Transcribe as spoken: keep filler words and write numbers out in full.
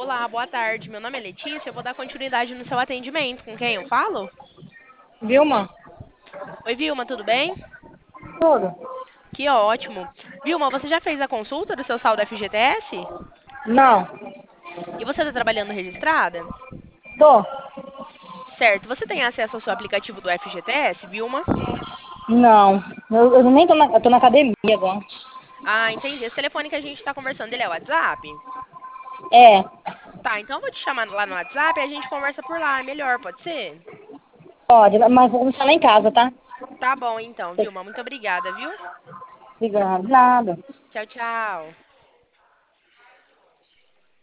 Olá, boa tarde. Meu nome é Letícia. Eu vou dar continuidade no seu atendimento. Com quem eu falo? Vilma? Oi, Vilma, tudo bem? Tudo? Que ótimo. Vilma, você já fez a consulta do seu saldo F G T S? Não. E você está trabalhando registrada? Tô? Certo. Você tem acesso ao seu aplicativo do F G T S, Vilma? Não. Eu, eu nem tô na, eu tô na academia agora. Ah, entendi. Esse telefone que a gente está conversando, ele é o WhatsApp? É, Tá, então eu vou te chamar lá no WhatsApp e a gente conversa por lá. É melhor, pode ser? pode, mas vou começar lá em casa, tá? Tá bom, então, Vilma. Muito obrigada, viu? Obrigada. Nada. Tchau, tchau.